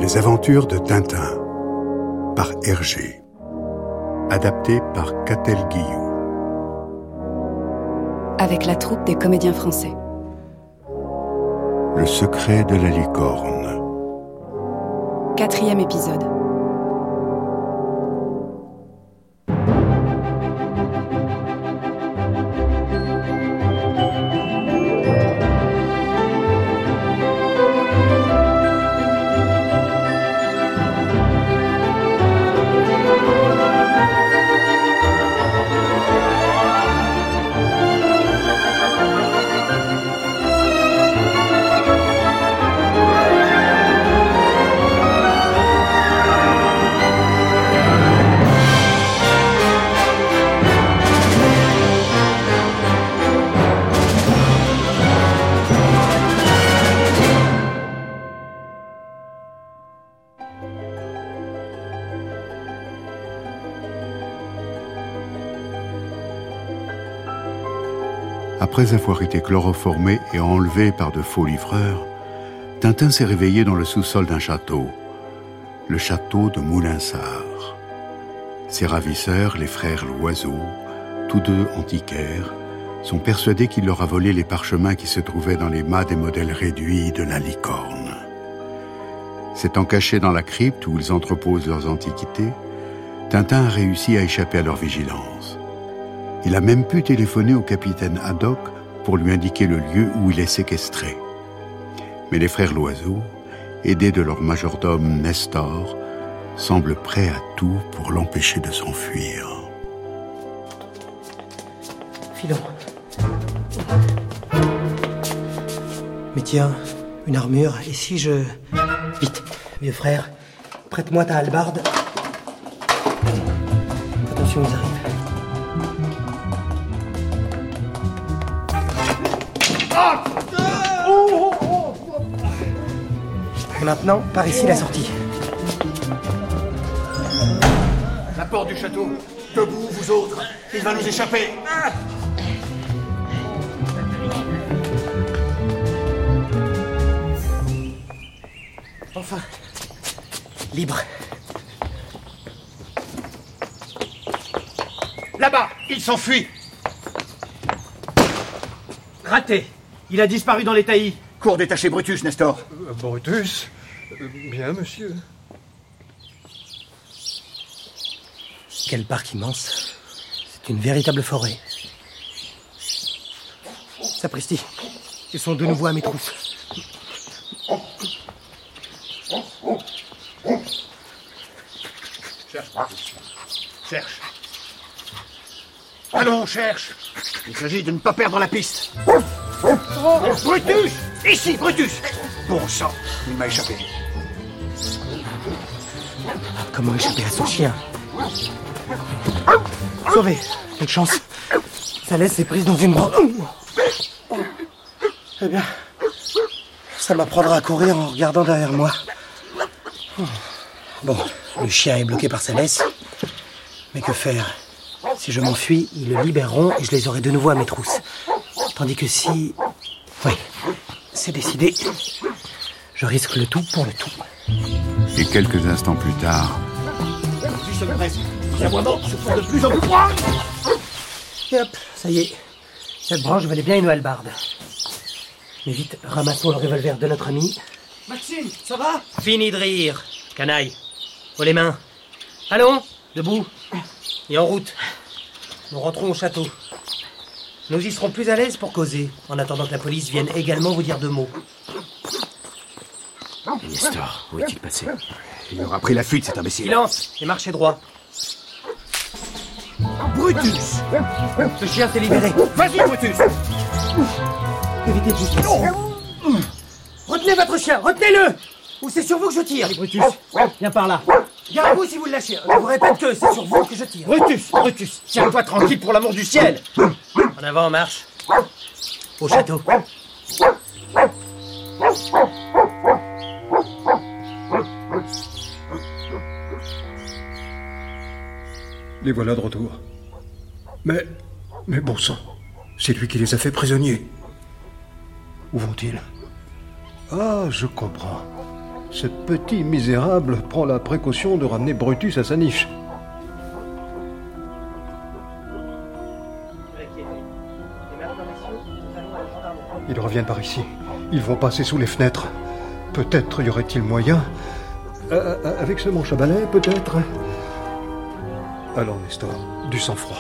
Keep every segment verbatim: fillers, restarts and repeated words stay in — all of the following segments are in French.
Les aventures de Tintin, par Hergé. Adapté par Catel Guillou. Avec la troupe des comédiens français. Le secret de la licorne. Quatrième épisode. Après avoir été chloroformé et enlevé par de faux livreurs, Tintin s'est réveillé dans le sous-sol d'un château, le château de Moulinsart. Ses ravisseurs, les frères Loiseau, tous deux antiquaires, sont persuadés qu'il leur a volé les parchemins qui se trouvaient dans les mâts des modèles réduits de la licorne. S'étant caché dans la crypte où ils entreposent leurs antiquités, Tintin a réussi à échapper à leur vigilance. Il a même pu téléphoner au capitaine Haddock pour lui indiquer le lieu où il est séquestré. Mais les frères Loiseau, aidés de leur majordome Nestor, semblent prêts à tout pour l'empêcher de s'enfuir. Filons. Mais tiens, une armure, et si je... Vite, vieux frère, prête-moi ta hallebarde. Attention, ils arrivent. Et maintenant, par ici la sortie. La porte du château. Debout, vous autres. Il va nous échapper. Enfin, libre. Là-bas, il s'enfuit. Raté. Il a disparu dans les taillis. Cours détacher Brutus, Nestor. Euh, Brutus euh, Bien, monsieur. Quel parc immense. C'est une véritable forêt. Sapristi, ils sont de nouveau à mes trousses. Cherche, Brutus. Cherche. Allons, cherche. Il s'agit de ne pas perdre la piste. Oh, Brutus! Ici, Brutus! Bon sang, il m'a échappé. Comment échapper à son chien? Sauvé, quelle chance. Sa laisse est prise dans une branche. Eh bien, ça m'apprendra à courir en regardant derrière moi. Bon, le chien est bloqué par sa laisse. Mais que faire? Si je m'enfuis, ils le libéreront et je les aurai de nouveau à mes trousses. Tandis que si... Oui, c'est décidé. Je risque le tout pour le tout. Et quelques instants plus tard... Les aboiements se font de plus en plus proches. Et hop, ça y est. Cette branche valait bien une hallebarde. Mais vite, ramassons le revolver de notre ami. Maxime, ça va? Fini de rire, canaille. Haut les mains. Allons, debout. Et en route. Nous rentrons au château. Nous y serons plus à l'aise pour causer, en attendant que la police vienne également vous dire deux mots. Et Nestor, où est-il passé? Il aura pris la fuite, cet imbécile. Silence et marchez droit. Brutus! Ce chien s'est libéré. Vas-y, Brutus! Évitez de vous. Retenez votre chien, retenez-le! Ou c'est sur vous que je tire. Allez, Brutus, viens par là. Gardez-vous si vous le lâchez. Je vous répète que c'est sur vous que je tire. Brutus, Brutus, tiens-toi tranquille pour l'amour du ciel. En avant, marche. Au château. Les voilà de retour. Mais... Mais bon sang, c'est lui qui les a fait prisonniers. Où vont-ils? Ah, je comprends. Ce petit misérable prend la précaution de ramener Brutus à sa niche. Ils reviennent par ici. Ils vont passer sous les fenêtres. Peut-être y aurait-il moyen... Euh, avec ce manche à balai, peut-être... Alors, Nestor, du sang-froid.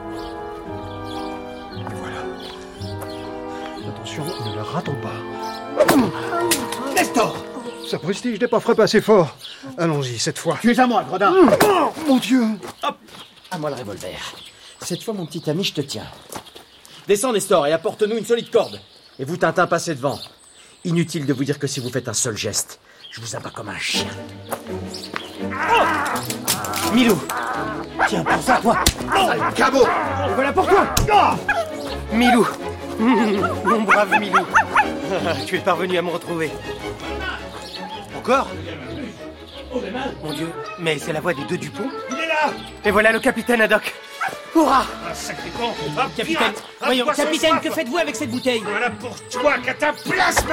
Et voilà. Attention, ne le ratons pas. Nestor! Sapristi, je n'ai pas frappé assez fort. Allons-y, cette fois. Tu es à moi, gredin! Oh, mon Dieu! Hop! À moi le revolver. Cette fois, mon petit ami, je te tiens. Descends, Nestor, et apporte-nous une solide corde. Et vous, Tintin, passez devant. Inutile de vous dire que si vous faites un seul geste, je vous abats comme un chien. Oh Milou! Tiens, pour ça, toi! Oh, cabot! Et voilà pour toi! Oh Milou! Mon brave Milou! Tu es parvenu à me retrouver. Encore? Mon Dieu, mais c'est la voix des deux Dupont? Il est là! Et voilà le capitaine Haddock! Hurrah! Un sacré con! Un Capitaine, pirate, un voyons, poisson capitaine, soif. que faites-vous avec cette bouteille? Voilà pour toi, cataplasme!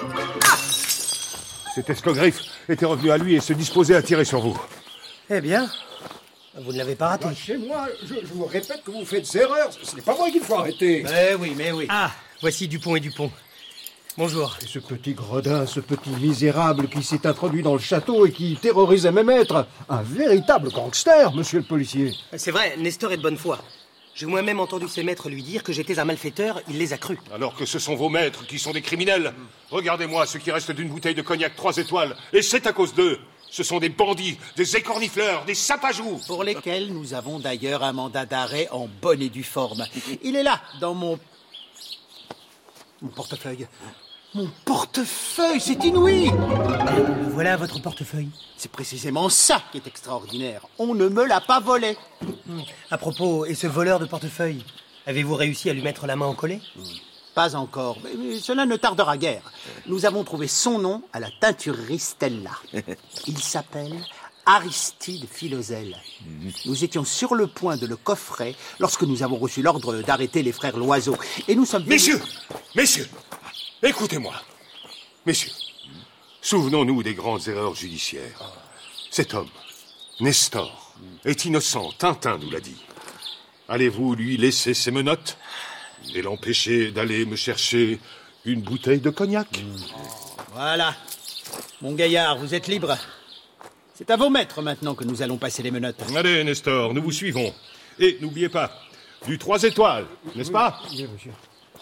Cet escogriffe était revenu à lui et se disposait à tirer sur vous. Eh bien, vous ne l'avez pas raté. Chez moi, je, je vous répète que vous faites erreur. Ce n'est pas moi qu'il faut arrêter. Eh oui, mais oui. Ah, voici Dupont et Dupont. Bonjour. Et ce petit gredin, ce petit misérable qui s'est introduit dans le château et qui terrorisait mes maîtres. Un véritable gangster, monsieur le policier. C'est vrai, Nestor est de bonne foi. J'ai moi-même entendu ses maîtres lui dire que j'étais un malfaiteur, il les a crus. Alors que ce sont vos maîtres qui sont des criminels. Regardez-moi ce qui reste d'une bouteille de cognac trois étoiles. Et c'est à cause d'eux. Ce sont des bandits, des écornifleurs, des sapajous. Pour lesquels nous avons d'ailleurs un mandat d'arrêt en bonne et due forme. Il est là, dans mon... Mon portefeuille. Mon portefeuille, c'est inouï! Voilà votre portefeuille. C'est précisément ça qui est extraordinaire. On ne me l'a pas volé. À propos, et ce voleur de portefeuille, avez-vous réussi à lui mettre la main en collet? Pas encore, mais, mais cela ne tardera guère. Nous avons trouvé son nom à la teinturerie Stella. Il s'appelle Aristide Philoselle. Nous étions sur le point de le coffrer lorsque nous avons reçu l'ordre d'arrêter les frères Loiseau. Et nous sommes... Messieurs, messieurs, écoutez-moi. Messieurs, souvenons-nous des grandes erreurs judiciaires. Cet homme, Nestor, est innocent, Tintin nous l'a dit. Allez-vous lui laisser ses menottes et l'empêcher d'aller me chercher une bouteille de cognac? Voilà. Mon gaillard, vous êtes libre. C'est à vos maîtres maintenant que nous allons passer les menottes. Allez, Nestor, nous vous suivons. Et n'oubliez pas, du trois étoiles, n'est-ce pas? Oui, monsieur.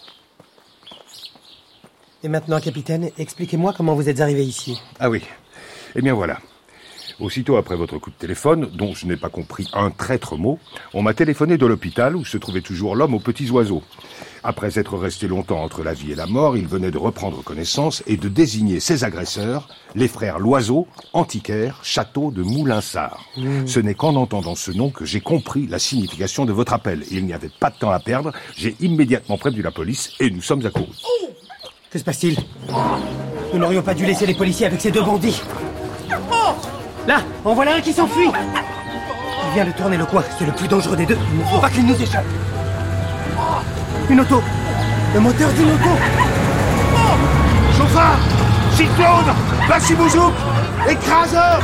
Et maintenant, capitaine, expliquez-moi comment vous êtes arrivé ici. Ah oui. Eh bien voilà. Aussitôt après votre coup de téléphone, dont je n'ai pas compris un traître mot, on m'a téléphoné de l'hôpital où se trouvait toujours l'homme aux petits oiseaux. Après être resté longtemps entre la vie et la mort, il venait de reprendre connaissance et de désigner ses agresseurs, les frères Loiseau, antiquaires, château de Moulinsart. Mmh. Ce n'est qu'en entendant ce nom que j'ai compris la signification de votre appel. Il n'y avait pas de temps à perdre, j'ai immédiatement prévenu la police et nous sommes accourus. Oh, que se passe-t-il? Nous n'aurions pas dû laisser les policiers avec ces deux bandits. Oh, là, en voilà un qui s'enfuit. Il vient de tourner le coin, c'est le plus dangereux des deux. Il ne faut pas qu'il nous échappe. Une auto. Le moteur d'une auto. Chauffard! Cyclone! Bachibouzouk! Écraseur!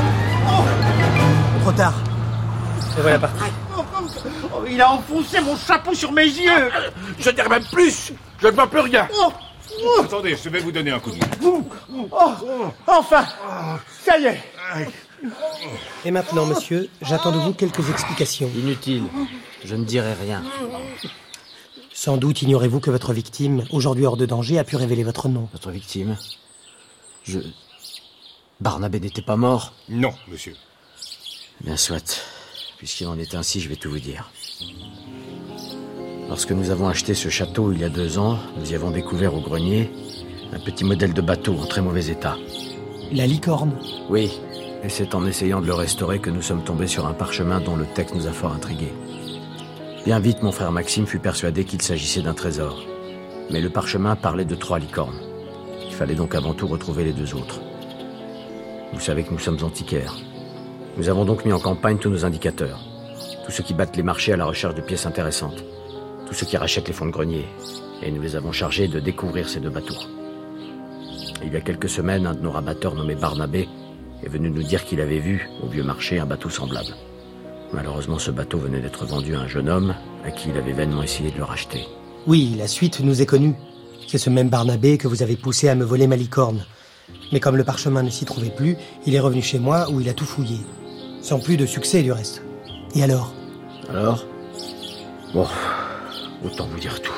Trop tard. Et voilà parti. Oh, il a enfoncé mon chapeau sur mes yeux! Je dirais même plus! Je ne vois plus rien! Oh. Oh. Attendez, je vais vous donner un coup de main. Oh. Enfin! Ça y est! Et maintenant, monsieur, j'attends de vous quelques explications. Inutile. Je ne dirai rien. Sans doute ignorez-vous que votre victime, aujourd'hui hors de danger, a pu révéler votre nom. Votre victime? Je... Barnabé n'était pas mort? Non, monsieur. Bien soit. Puisqu'il en est ainsi, je vais tout vous dire. Lorsque nous avons acheté ce château il y a deux ans, nous y avons découvert au grenier un petit modèle de bateau en très mauvais état. La licorne? Oui, et c'est en essayant de le restaurer que nous sommes tombés sur un parchemin dont le texte nous a fort intrigués. Bien vite, mon frère Maxime fut persuadé qu'il s'agissait d'un trésor. Mais le parchemin parlait de trois licornes. Il fallait donc avant tout retrouver les deux autres. Vous savez que nous sommes antiquaires. Nous avons donc mis en campagne tous nos indicateurs. Tous ceux qui battent les marchés à la recherche de pièces intéressantes. Tous ceux qui rachètent les fonds de grenier. Et nous les avons chargés de découvrir ces deux bateaux. Il y a quelques semaines, un de nos rabatteurs nommé Barnabé est venu nous dire qu'il avait vu, au vieux marché, un bateau semblable. Malheureusement, ce bateau venait d'être vendu à un jeune homme à qui il avait vainement essayé de le racheter. Oui, la suite nous est connue. C'est ce même Barnabé que vous avez poussé à me voler ma licorne. Mais comme le parchemin ne s'y trouvait plus, il est revenu chez moi où il a tout fouillé. Sans plus de succès, du reste. Et alors ? Alors ? Bon, autant vous dire tout.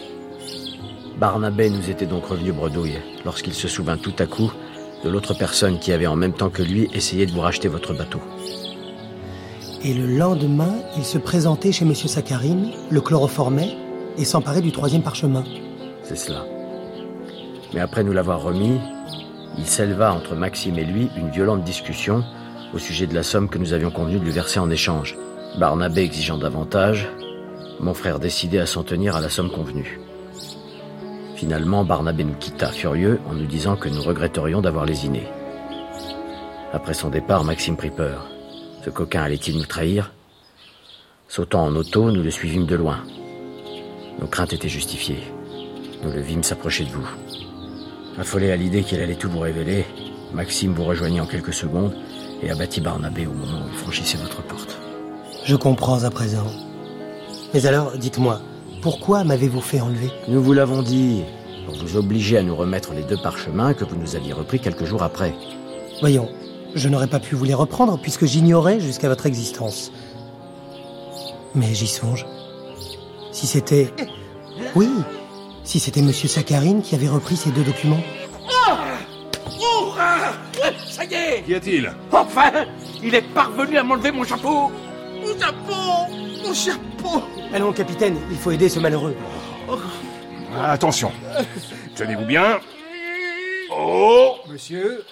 Barnabé nous était donc revenu bredouille lorsqu'il se souvint tout à coup de l'autre personne qui avait en même temps que lui essayé de vous racheter votre bateau. Et le lendemain, il se présentait chez M. Sakharine, le chloroformait et s'emparait du troisième parchemin. C'est cela. Mais après nous l'avoir remis, il s'éleva entre Maxime et lui une violente discussion au sujet de la somme que nous avions convenu de lui verser en échange. Barnabé exigeant davantage, mon frère décidé à s'en tenir à la somme convenue. Finalement, Barnabé nous quitta furieux en nous disant que nous regretterions d'avoir lésiné. Après son départ, Maxime prit peur. Ce coquin allait-il nous trahir ? Sautant en auto, nous le suivîmes de loin. Nos craintes étaient justifiées. Nous le vîmes s'approcher de vous. Affolé à l'idée qu'il allait tout vous révéler, Maxime vous rejoignit en quelques secondes et abattit Barnabé au moment où il franchissait votre porte. Je comprends à présent. Mais alors, dites-moi, pourquoi m'avez-vous fait enlever ? Nous vous l'avons dit, pour vous obliger à nous remettre les deux parchemins que vous nous aviez repris quelques jours après. Voyons, je n'aurais pas pu vous les reprendre puisque j'ignorais jusqu'à votre existence. Mais j'y songe. Si c'était... Oui, si c'était M. Sakharine qui avait repris ces deux documents. Oh oh ah ça y est! Qu'y a-t-il? Enfin! Il est parvenu à m'enlever mon chapeau! Mon chapeau! Mon chapeau! Allons, capitaine, il faut aider ce malheureux. Attention. Tenez-vous bien. Oh! Monsieur?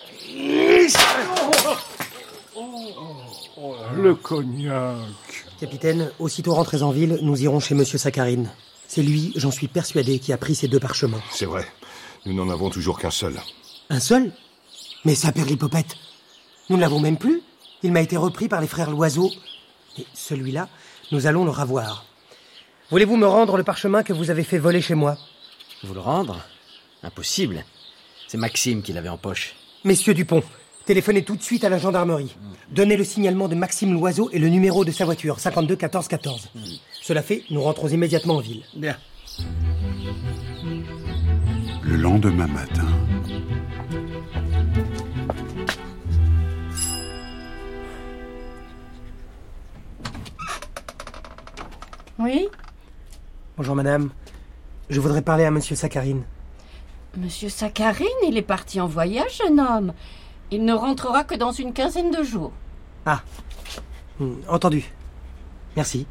Le cognac. Capitaine, aussitôt rentrés en ville, nous irons chez M. Sakharine. C'est lui, j'en suis persuadé, qui a pris ces deux parchemins. C'est vrai. Nous n'en avons toujours qu'un seul. Un seul ? Mais ça perd l'hypopète. Nous ne l'avons même plus. Il m'a été repris par les frères Loiseau. Et celui-là, nous allons le ravoir. Voulez-vous me rendre le parchemin que vous avez fait voler chez moi ? Vous le rendre ? Impossible. C'est Maxime qui l'avait en poche. Messieurs Dupont, téléphonez tout de suite à la gendarmerie. Donnez le signalement de Maxime Loiseau et le numéro de sa voiture, cinquante-deux quatorze quatorze. Mmh. Cela fait, nous rentrons immédiatement en ville. Bien. Le lendemain matin... Oui ? Bonjour madame. Je voudrais parler à monsieur Sakharine. Monsieur Sakharine, il est parti en voyage, jeune homme. Il ne rentrera que dans une quinzaine de jours. Ah, hum, entendu. Merci.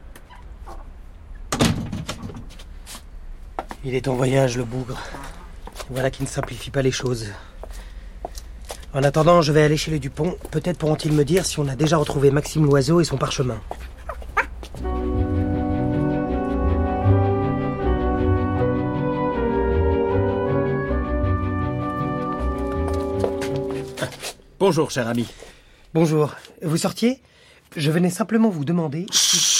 Il est en voyage, le bougre. Voilà qui ne simplifie pas les choses. En attendant, je vais aller chez les Dupont. Peut-être pourront-ils me dire si on a déjà retrouvé Maxime Loiseau et son parchemin. Bonjour, cher ami. Bonjour. Vous sortiez ? Je venais simplement vous demander... Chut !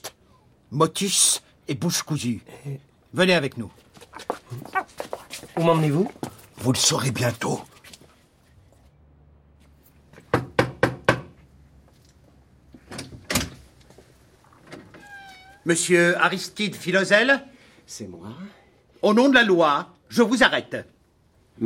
Motus et bouche cousue. Venez avec nous. Où m'emmenez-vous ? Vous le saurez bientôt. Monsieur Aristide Philosel ? C'est moi. Au nom de la loi, je vous arrête. M'arrêter ?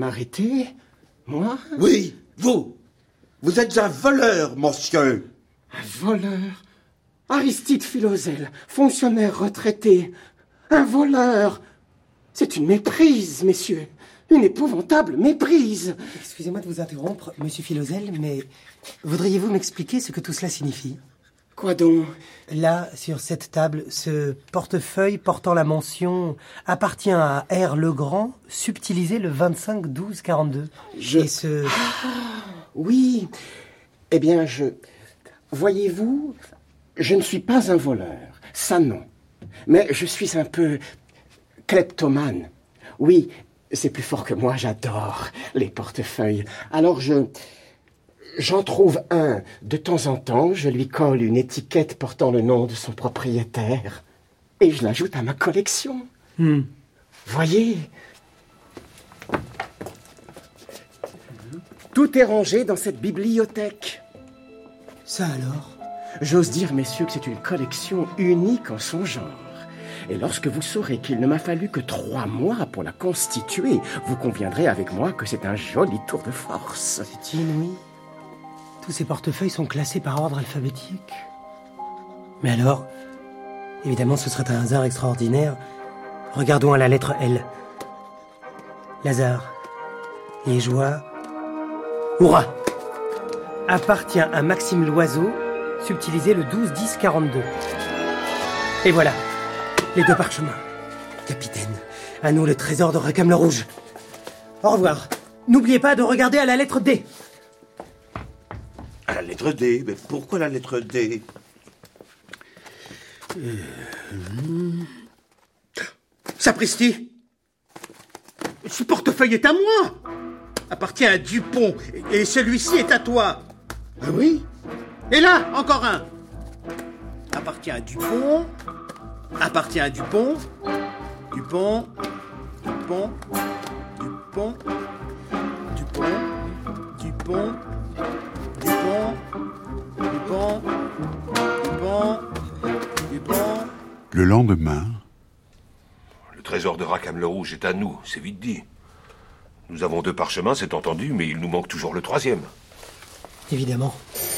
Moi ? Oui, vous. Vous êtes un voleur, monsieur. Un voleur ? Aristide Philosel, fonctionnaire retraité. Un voleur. C'est une méprise, messieurs. Une épouvantable méprise. Excusez-moi de vous interrompre, monsieur Philosel, mais voudriez-vous m'expliquer ce que tout cela signifie ? Quoi donc ? Là, sur cette table, ce portefeuille portant la mention « appartient à R. Legrand, subtilisé le vingt-cinq douze quarante-deux ». Je... Et ce... Ah, oui. Eh bien, je... Voyez-vous, je ne suis pas un voleur. Ça, non. Mais je suis un peu kleptomane. Oui, c'est plus fort que moi, j'adore les portefeuilles. Alors, je... J'en trouve un. De temps en temps, je lui colle une étiquette portant le nom de son propriétaire. Et je l'ajoute à ma collection. Hmm. Voyez. Tout est rangé dans cette bibliothèque. Ça alors? J'ose dire, messieurs, que c'est une collection unique en son genre. Et lorsque vous saurez qu'il ne m'a fallu que trois mois pour la constituer, vous conviendrez avec moi que c'est un joli tour de force. C'est inouï. Tous ces portefeuilles sont classés par ordre alphabétique. Mais alors, évidemment, ce serait un hasard extraordinaire. Regardons à la lettre L. Lazare, liégeois, Hurrah! Appartient à Maxime Loiseau, subtilisé le douze dix quarante-deux. Et voilà, les deux parchemins. Capitaine, à nous le trésor de Rackham le Rouge. Au revoir. N'oubliez pas de regarder à la lettre D. À la lettre D? Mais pourquoi la lettre D? euh... Sapristi! Ce portefeuille est à moi! Appartient à Dupont, et celui-ci est à toi. Ah oui? Et là, encore un. Appartient à Dupont, appartient à Dupont, Dupont, Dupont, Dupont, Dupont, Dupont, Dupont, Dupont, Dupont, Dupont. Le lendemain... Le trésor de Rackham le Rouge est à nous, c'est vite dit. Nous avons deux parchemins, c'est entendu, mais il nous manque toujours le troisième. Évidemment.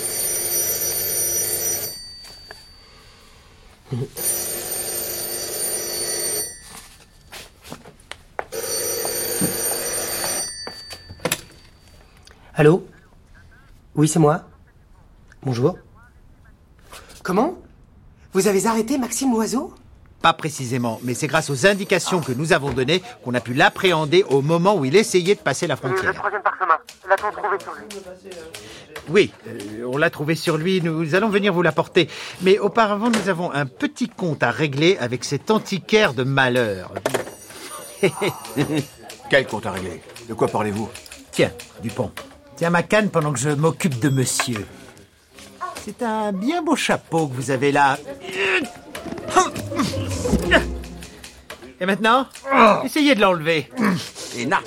Allô? Oui, c'est moi. Bonjour. Comment? Vous avez arrêté Maxime Loiseau? Pas précisément, mais c'est grâce aux indications que nous avons données qu'on a pu l'appréhender au moment où il essayait de passer la frontière. Le troisième parchemin, l'a-t-on trouvé sur lui? Oui, euh, on l'a trouvé sur lui, nous allons venir vous l'apporter. Mais auparavant, nous avons un petit compte à régler avec cet antiquaire de malheur. Quel compte à régler? De quoi parlez-vous? Tiens, Dupont, tiens ma canne pendant que je m'occupe de monsieur. C'est un bien beau chapeau que vous avez là. Et maintenant, essayez de l'enlever. Et na.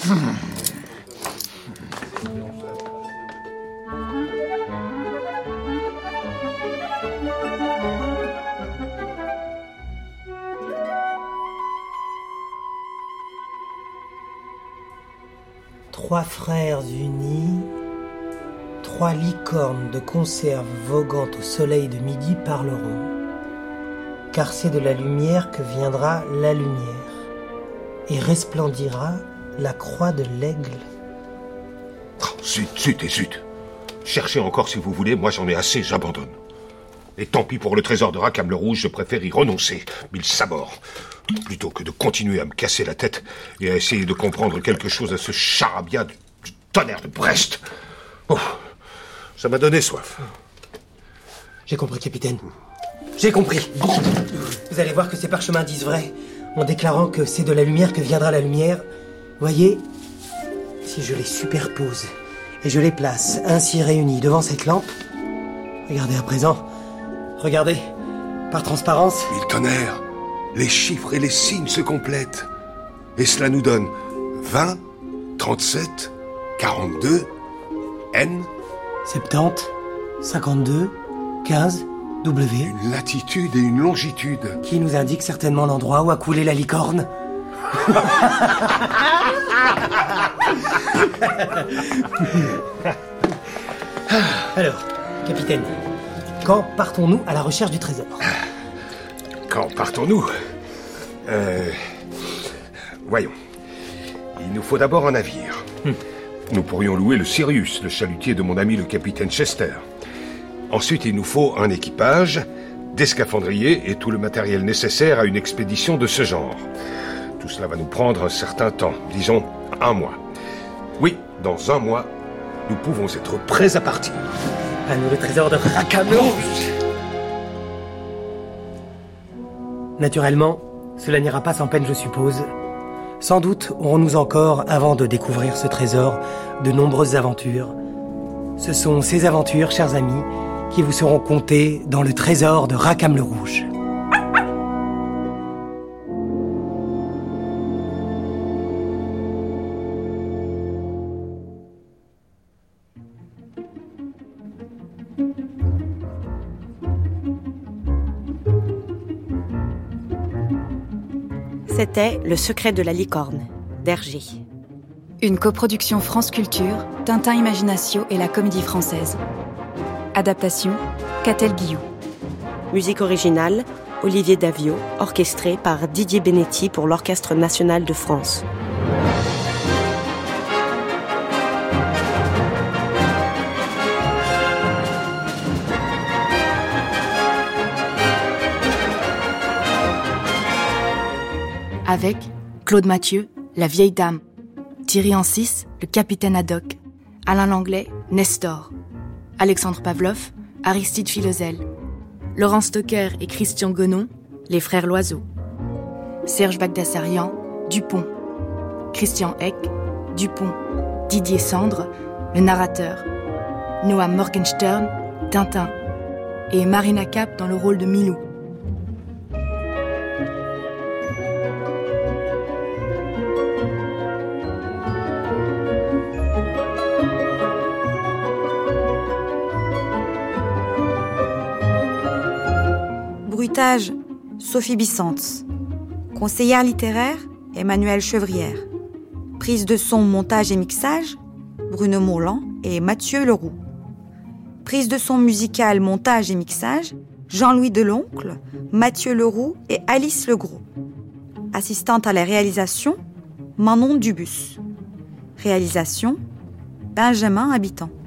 Trois frères unis, trois licornes de conserve voguant au soleil de midi parleront. Car c'est de la lumière que viendra la lumière, et resplendira la croix de l'aigle. Oh, zut, zut et zut. Cherchez encore si vous voulez, moi j'en ai assez, j'abandonne. Et tant pis pour le trésor de Rackham le Rouge, je préfère y renoncer, mille sabords, plutôt que de continuer à me casser la tête et à essayer de comprendre quelque chose à ce charabia du, du tonnerre de Brest. Oh, ça m'a donné soif. J'ai compris, capitaine. J'ai compris. Vous allez voir que ces parchemins disent vrai, en déclarant que c'est de la lumière que viendra la lumière. Voyez, si je les superpose et je les place ainsi réunis devant cette lampe, regardez à présent, regardez, par transparence. Mille tonnerres, les chiffres et les signes se complètent. Et cela nous donne vingt, trente-sept, quarante-deux, N... soixante-dix, cinquante-deux, quinze... W. Une latitude et une longitude. Qui nous indique certainement l'endroit où a coulé la licorne. Alors, capitaine, quand partons-nous à la recherche du trésor? Quand partons-nous? Euh... Voyons. Il nous faut d'abord un navire. Hmm. Nous pourrions louer le Sirius, le chalutier de mon ami le capitaine Chester. Ensuite, il nous faut un équipage, des scaphandriers et tout le matériel nécessaire à une expédition de ce genre. Tout cela va nous prendre un certain temps, disons un mois. Oui, dans un mois, nous pouvons être prêts à partir. À nous le trésor de Rackham le Rouge. Naturellement, cela n'ira pas sans peine, je suppose. Sans doute aurons-nous encore, avant de découvrir ce trésor, de nombreuses aventures. Ce sont ces aventures, chers amis, qui vous seront contées dans le trésor de Rackham le Rouge. c'était Le secret de la licorne, d'Hergé. Une coproduction France Culture, Tintin Imaginatio et la Comédie Française. Adaptation, Catel Guillou. Musique originale, Olivier Davio, orchestré par Didier Benetti pour l'Orchestre National de France. Avec Claude Mathieu, la vieille dame, Thierry Ancis, le capitaine Haddock, Alain Langlais, Nestor, Alexandre Pavlov, Aristide Philoselle, Laurent Stocker et Christian Gonon, les frères Loiseau, Serge Bagdasarian, Dupont, Christian Eck, Dupont, Didier Sandre, le narrateur, Noam Morgenstern, Tintin, et Marina Cap dans le rôle de Milou. Bruitage, Sophie Bissantz. Conseillère littéraire, Emmanuelle Chevrière. Prise de son, montage et mixage, Bruno Mourlan et Mathieu Leroux. Prise de son musicale, montage et mixage, Jean-Louis Deloncle, Mathieu Leroux et Alice Legros. Assistante à la réalisation, Manon Dubus. Réalisation, Benjamin Habitant.